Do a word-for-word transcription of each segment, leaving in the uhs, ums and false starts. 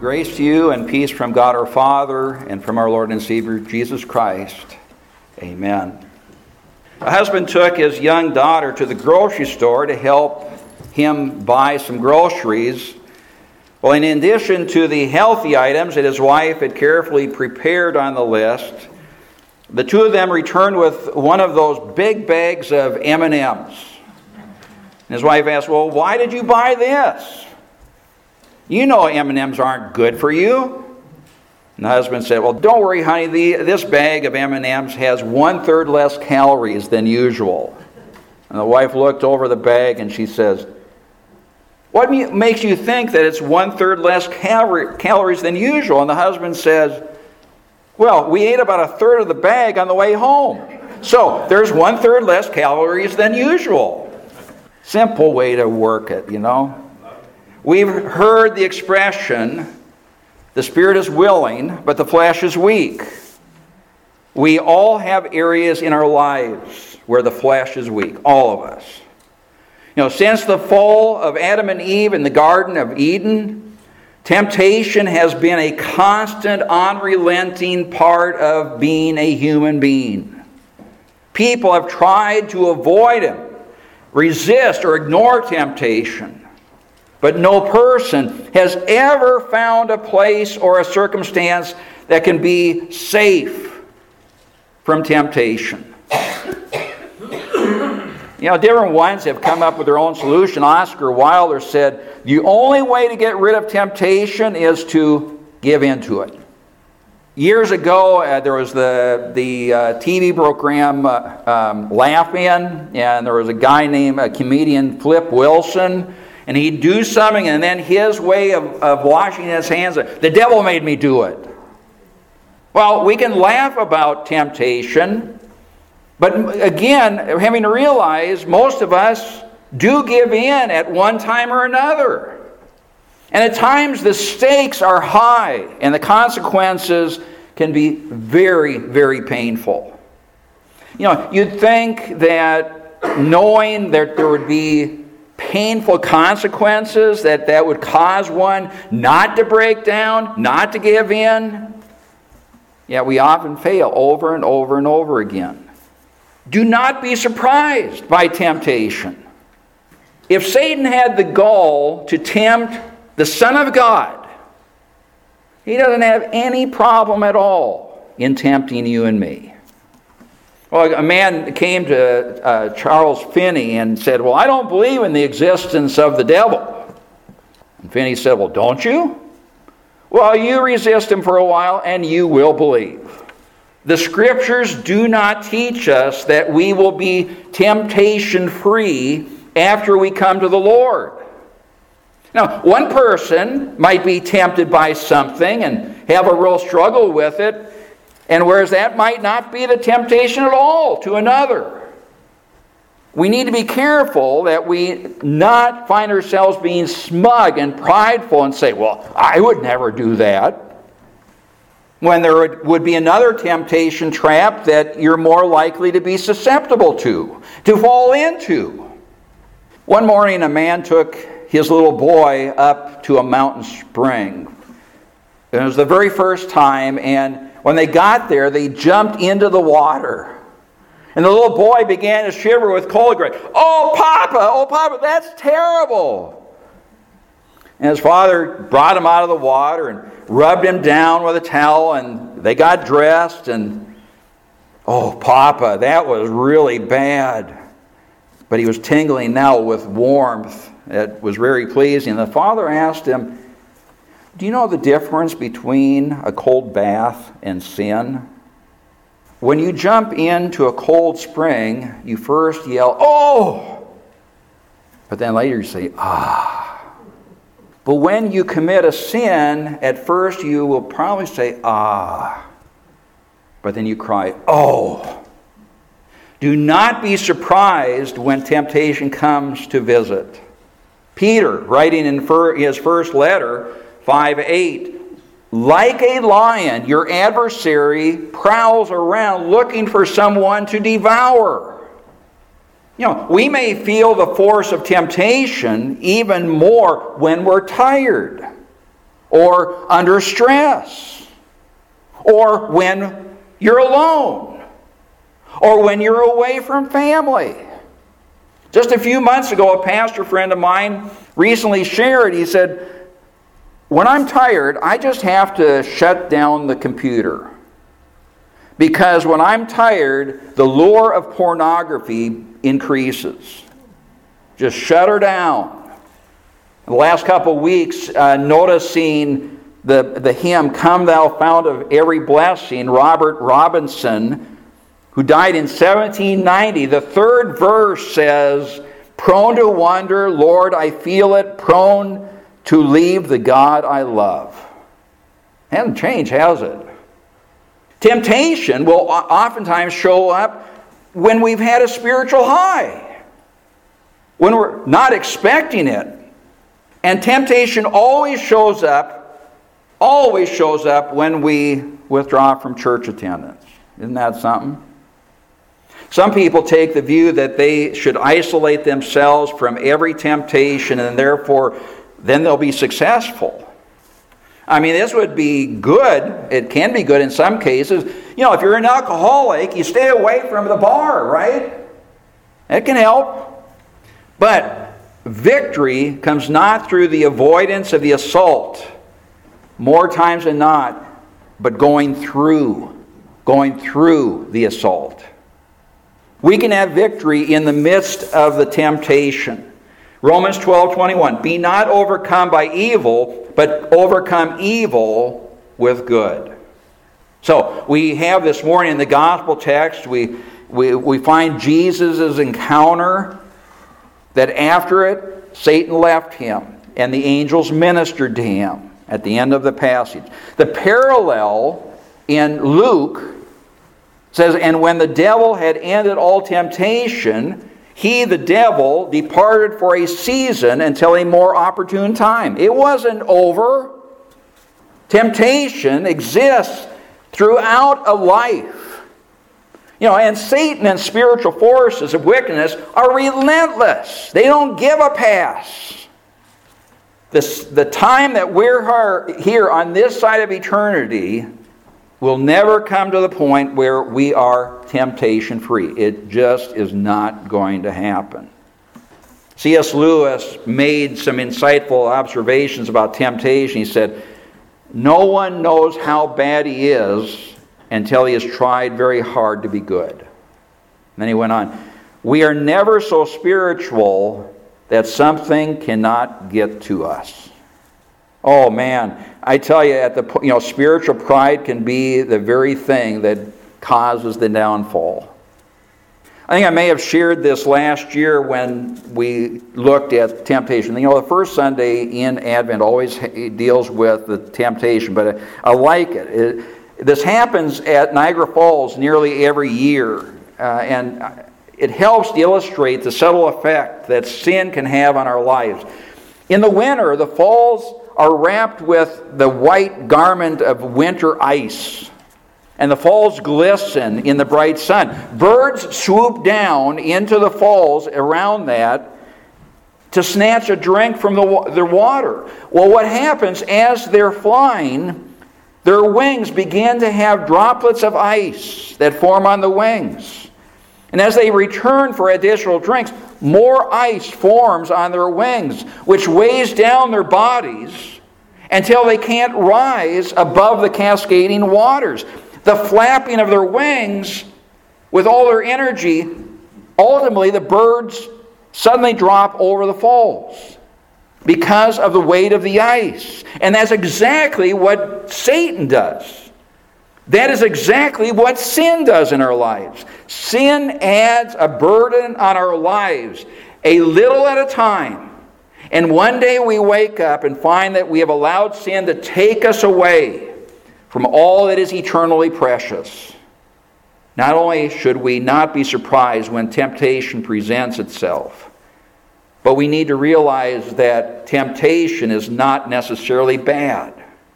Grace to you and peace from God our Father and from our Lord and Savior Jesus Christ. Amen. A husband took his young daughter to the grocery store to help him buy some groceries. Well, in addition to the healthy items that his wife had carefully prepared on the list, the two of them returned with one of those big bags of M and M's. And his wife asked, "Well, why did you buy this? You know M and M's aren't good for you." And the husband said, "Well, don't worry, honey. The, this bag of M and M's has one-third less calories than usual." And the wife looked over the bag and she says, "What makes you think that it's one-third less cal- calories than usual?" And the husband says, "Well, we ate about a third of the bag on the way home. So there's one-third less calories than usual." Simple way to work it, you know. We've heard the expression, the spirit is willing, but the flesh is weak. We all have areas in our lives where the flesh is weak, all of us. You know, since the fall of Adam and Eve in the Garden of Eden, temptation has been a constant, unrelenting part of being a human being. People have tried to avoid him, resist or ignore temptation. But no person has ever found a place or a circumstance that can be safe from temptation. You know, different ones have come up with their own solution. Oscar Wilde said, the only way to get rid of temptation is to give in to it. Years ago, uh, there was the, the uh, T V program uh, um, Laugh-In, and there was a guy named a comedian, Flip Wilson. And he'd do something, and then his way of, of washing his hands, the devil made me do it. Well, we can laugh about temptation, but again, having to realize most of us do give in at one time or another. And at times the stakes are high, and the consequences can be very, very painful. You know, you'd think that knowing that there would be painful consequences, that that would cause one not to break down, not to give in. Yet we often fail over and over and over again. Do not be surprised by temptation. If Satan had the gall to tempt the Son of God, he doesn't have any problem at all in tempting you and me. Well, a man came to uh, Charles Finney and said, "Well, I don't believe in the existence of the devil." And Finney said, "Well, don't you? Well, you resist him for a while and you will believe. The Scriptures do not teach us that we will be temptation-free after we come to the Lord." Now, one person might be tempted by something and have a real struggle with it, and whereas that might not be the temptation at all to another. We need to be careful that we not find ourselves being smug and prideful and say, "Well, I would never do that," when there would be another temptation trap that you're more likely to be susceptible to, to fall into. One morning, a man took his little boy up to a mountain spring. It was the very first time, and when they got there, they jumped into the water. And the little boy began to shiver with cold. "Oh, Papa! Oh, Papa, that's terrible!" And his father brought him out of the water and rubbed him down with a towel, and they got dressed, and, "Oh, Papa, that was really bad." But he was tingling now with warmth. It was very pleasing. The father asked him, "Do you know the difference between a cold bath and sin? When you jump into a cold spring, you first yell, 'Oh!' But then later you say, 'Ah!' But when you commit a sin, at first you will probably say, 'Ah!' But then you cry, 'Oh!' Do not be surprised when temptation comes to visit. Peter, writing in his first letter, five eight, like a lion, your adversary prowls around looking for someone to devour. You know, we may feel the force of temptation even more when we're tired, or under stress, or when you're alone, or when you're away from family. Just a few months ago, a pastor friend of mine recently shared, he said, when I'm tired, I just have to shut down the computer. Because when I'm tired, the lure of pornography increases. Just shut her down. The last couple of weeks, uh, noticing the, the hymn, Come Thou Fount of Every Blessing, Robert Robinson, who died in seventeen ninety, the third verse says, prone to wonder, Lord, I feel it, prone to leave the God I love. Hasn't changed, has it? Temptation will oftentimes show up when we've had a spiritual high, when we're not expecting it. And temptation always shows up, always shows up when we withdraw from church attendance. Isn't that something? Some people take the view that they should isolate themselves from every temptation and therefore then they'll be successful. I mean, this would be good. It can be good in some cases. You know, if you're an alcoholic, you stay away from the bar, right? It can help. But victory comes not through the avoidance of the assault, more times than not, but going through, going through the assault. We can have victory in the midst of the temptation. Romans twelve twenty-one, be not overcome by evil, but overcome evil with good. So, we have this morning in the gospel text, we, we, we find Jesus' encounter, that after it, Satan left him, and the angels ministered to him at the end of the passage. The parallel in Luke says, and when the devil had ended all temptation, he, the devil, departed for a season until a more opportune time. It wasn't over. Temptation exists throughout a life. You know, and Satan and spiritual forces of wickedness are relentless. They don't give a pass. This, the time that we're here on this side of eternity will never come to the point where we are temptation free. It just is not going to happen. C S Lewis made some insightful observations about temptation. He said, no one knows how bad he is until he has tried very hard to be good. And then he went on, we are never so spiritual that something cannot get to us. Oh man, I tell you, at the you know, spiritual pride can be the very thing that causes the downfall. I think I may have shared this last year when we looked at temptation. You know, the first Sunday in Advent always deals with the temptation, but I like it. it this happens at Niagara Falls nearly every year, uh, and it helps to illustrate the subtle effect that sin can have on our lives. In the winter, the falls are wrapped with the white garment of winter ice, and the falls glisten in the bright sun. Birds swoop down into the falls around that to snatch a drink from the, their water. Well, what happens as they're flying, their wings begin to have droplets of ice that form on the wings. And as they return for additional drinks, more ice forms on their wings, which weighs down their bodies until they can't rise above the cascading waters. The flapping of their wings, with all their energy, ultimately the birds suddenly drop over the falls because of the weight of the ice. And that's exactly what Satan does. That is exactly what sin does in our lives. Sin adds a burden on our lives, a little at a time. And one day we wake up and find that we have allowed sin to take us away from all that is eternally precious. Not only should we not be surprised when temptation presents itself, but we need to realize that temptation is not necessarily bad.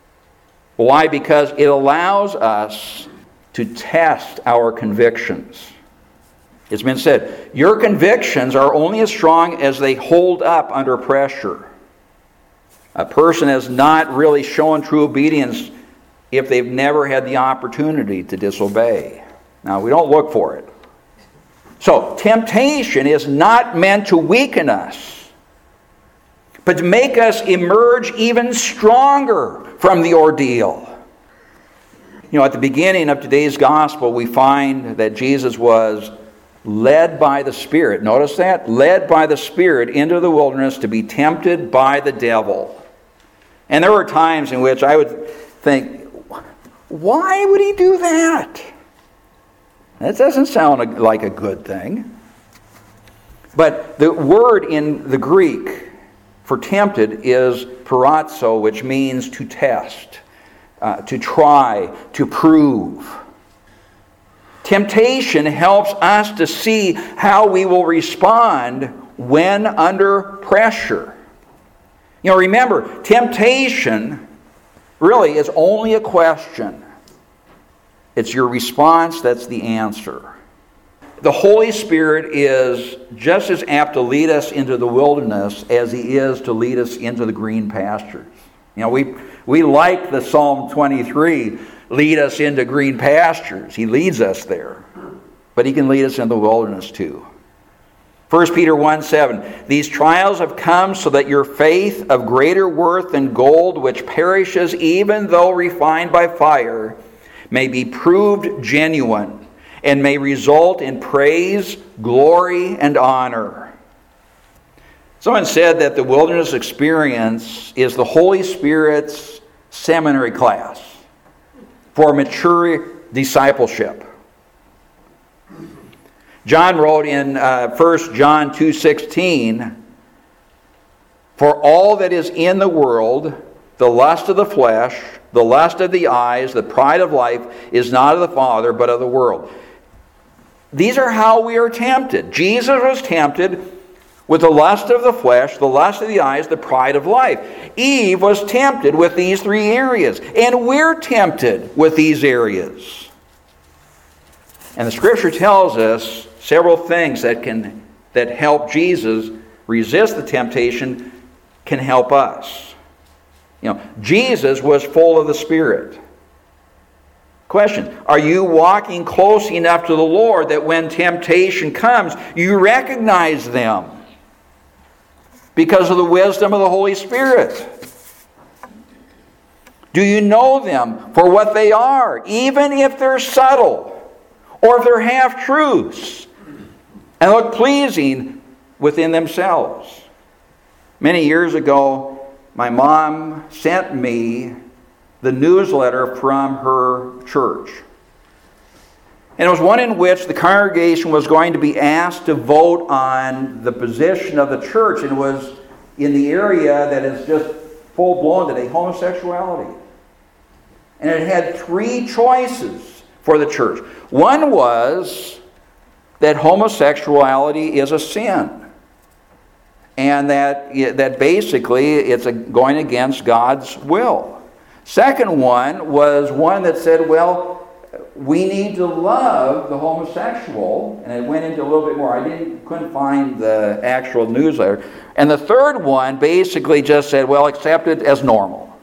Why? Because it allows us to test our convictions. It's been said, your convictions are only as strong as they hold up under pressure. A person has not really shown true obedience if they've never had the opportunity to disobey. Now, we don't look for it. So, temptation is not meant to weaken us, but to make us emerge even stronger from the ordeal. You know, at the beginning of today's gospel, we find that Jesus was led by the Spirit. Notice that? Led by the Spirit into the wilderness to be tempted by the devil. And there were times in which I would think, why would he do that? That doesn't sound like a good thing. But the word in the Greek for tempted is peirazo, which means to test, uh, to try, to prove. Temptation helps us to see how we will respond when under pressure. You know, remember, temptation really is only a question. It's your response that's the answer. The Holy Spirit is just as apt to lead us into the wilderness as He is to lead us into the green pastures. You know, we, we like the Psalm twenty-three, lead us into green pastures. He leads us there. But He can lead us in the wilderness too. First Peter one seven, these trials have come so that your faith of greater worth than gold, which perishes even though refined by fire, may be proved genuine and may result in praise, glory, and honor. Someone said that the wilderness experience is the Holy Spirit's seminary class for mature discipleship. John wrote in uh, First John two sixteen, for all that is in the world, the lust of the flesh, the lust of the eyes, the pride of life, is not of the Father, but of the world. These are how we are tempted. Jesus was tempted with the lust of the flesh, the lust of the eyes, the pride of life. Eve was tempted with these three areas. And we're tempted with these areas. And the Scripture tells us several things that can that help Jesus resist the temptation can help us. You know, Jesus was full of the Spirit. Question, are you walking close enough to the Lord that when temptation comes, you recognize them because of the wisdom of the Holy Spirit? Do you know them for what they are, even if they're subtle or if they're half-truths and look pleasing within themselves? Many years ago, my mom sent me the newsletter from her church. And it was one in which the congregation was going to be asked to vote on the position of the church, and it was in the area that is just full-blown today, homosexuality. And it had three choices for the church. One was that homosexuality is a sin, and that, that basically it's a, going against God's will. Second one was one that said, well, we need to love the homosexual, and it went into a little bit more. I didn't couldn't find the actual newsletter. And the third one basically just said, well, accept it as normal.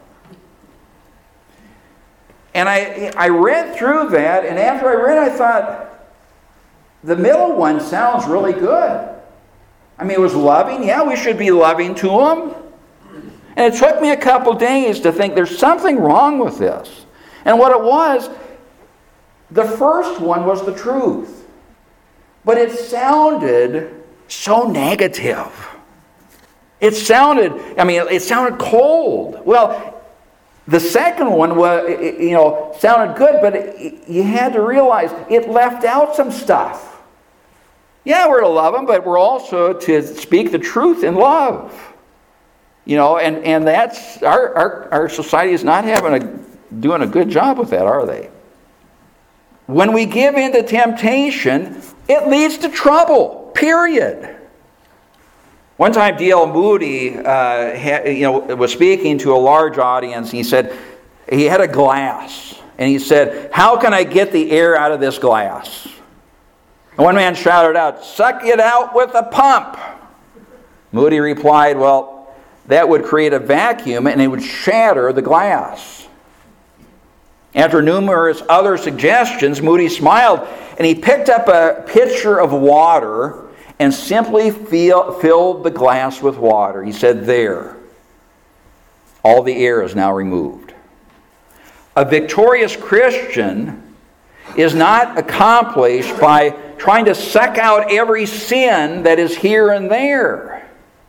And I I read through that, and after I read, I thought, the middle one sounds really good. I mean, it was loving. Yeah, we should be loving to them. And it took me a couple days to think there's something wrong with this. And what it was, the first one was the truth. But it sounded so negative. It sounded, I mean, it sounded cold. Well, the second one was, you know, sounded good, but it, you had to realize it left out some stuff. Yeah, we're to love them, but we're also to speak the truth in love. You know, and, and that's, our, our, our society is not having a, doing a good job with that, are they? When we give in to temptation, it leads to trouble, period. One time D L Moody uh, had, you know, was speaking to a large audience. He said, he had a glass, and he said, how can I get the air out of this glass? And one man shouted out, suck it out with a pump. Moody replied, well, that would create a vacuum and it would shatter the glass. After numerous other suggestions, Moody smiled and he picked up a pitcher of water and simply feel, filled the glass with water. He said, "There, all the air is now removed." A victorious Christian is not accomplished by trying to suck out every sin that is here and there.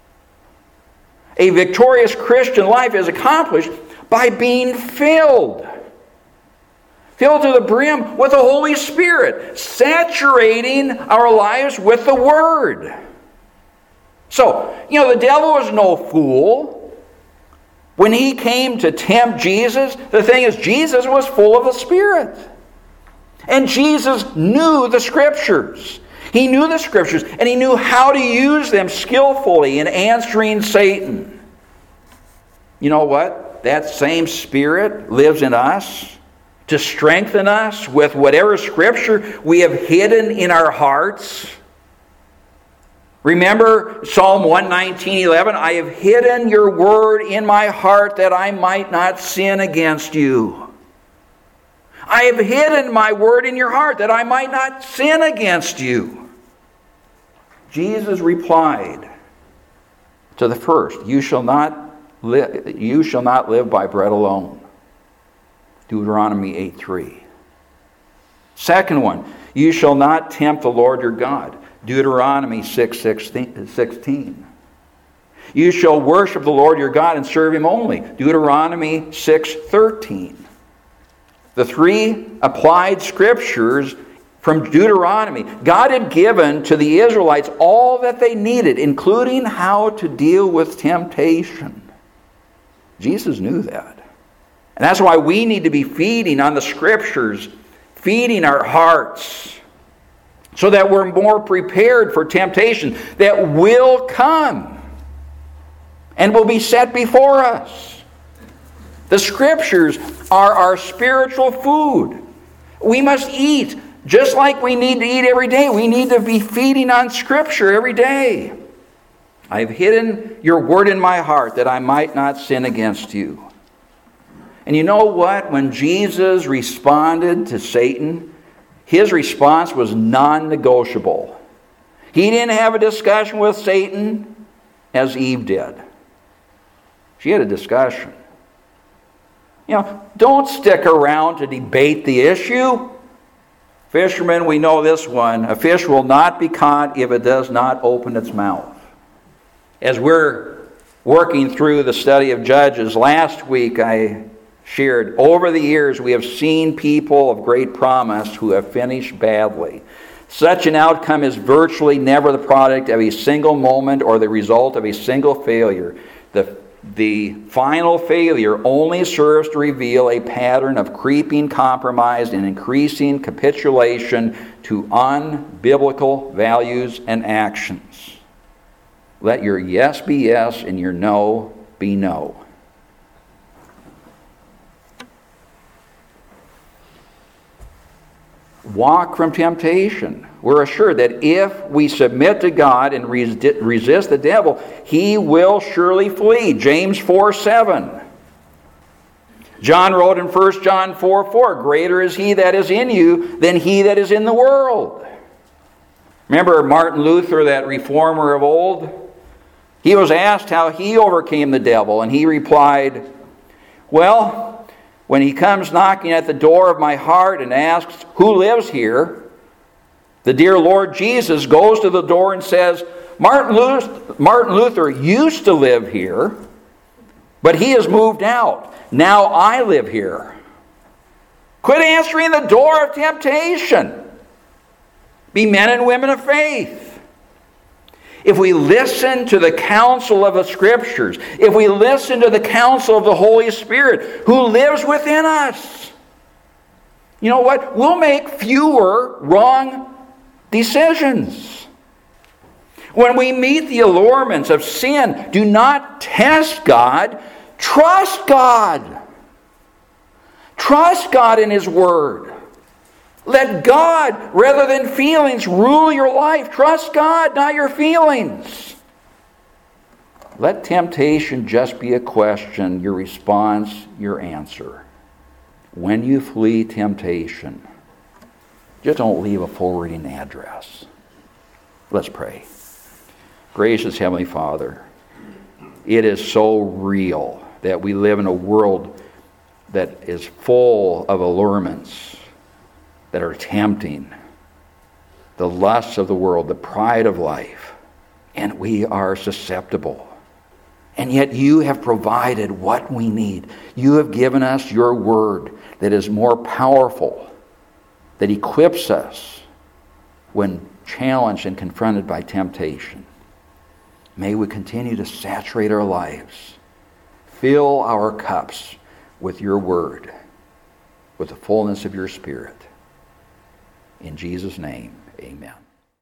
A victorious Christian life is accomplished by being filled. Filled to the brim with the Holy Spirit, saturating our lives with the Word. So, you know, the devil is no fool. When he came to tempt Jesus, the thing is, Jesus was full of the Spirit. And Jesus knew the Scriptures. He knew the Scriptures, and he knew how to use them skillfully in answering Satan. You know what? That same Spirit lives in us to strengthen us with whatever Scripture we have hidden in our hearts. Remember Psalm one nineteen eleven, "I have hidden your word in my heart that I might not sin against you." I have hidden my word in your heart that I might not sin against you. Jesus replied to the first, you shall not li- you shall not live by bread alone. Deuteronomy eight three. Second one, you shall not tempt the Lord your God. Deuteronomy six sixteen. You shall worship the Lord your God and serve him only. Deuteronomy six thirteen. The three applied scriptures from Deuteronomy. God had given to the Israelites all that they needed, including how to deal with temptation. Jesus knew that. And that's why we need to be feeding on the Scriptures, feeding our hearts, so that we're more prepared for temptation that will come and will be set before us. The Scriptures are our spiritual food. We must eat just like we need to eat every day. We need to be feeding on Scripture every day. I've hidden your word in my heart that I might not sin against you. And you know what? When Jesus responded to Satan, his response was non-negotiable. He didn't have a discussion with Satan as Eve did. She had a discussion. You know, don't stick around to debate the issue. Fishermen, we know this one. A fish will not be caught if it does not open its mouth. As we're working through the study of Judges, last week I shared, over the years we have seen people of great promise who have finished badly. Such an outcome is virtually never the product of a single moment or the result of a single failure. The, the final failure only serves to reveal a pattern of creeping compromise and increasing capitulation to unbiblical values and actions. Let your yes be yes and your no be no. Walk from temptation. We're assured that if we submit to God and resist the devil, he will surely flee. James four seven. John wrote in First John four four, greater is he that is in you than he that is in the world. Remember Martin Luther, that reformer of old? He was asked how he overcame the devil, and he replied, well, when he comes knocking at the door of my heart and asks, who lives here? The dear Lord Jesus goes to the door and says, Martin Luther, Martin Luther used to live here, but he has moved out. Now I live here. Quit answering the door of temptation. Be men and women of faith. If we listen to the counsel of the Scriptures, if we listen to the counsel of the Holy Spirit who lives within us, you know what? We'll make fewer wrong decisions. When we meet the allurements of sin, do not test God, trust God. Trust God in His Word. Let God, rather than feelings, rule your life. Trust God, not your feelings. Let temptation just be a question, your response, your answer. When you flee temptation, just don't leave a forwarding address. Let's pray. Gracious Heavenly Father, it is so real that we live in a world that is full of allurements that are tempting, the lusts of the world, the pride of life, and we are susceptible. And yet you have provided what we need. You have given us your word that is more powerful, that equips us when challenged and confronted by temptation. May we continue to saturate our lives, fill our cups with your word, with the fullness of your Spirit. In Jesus' name, amen.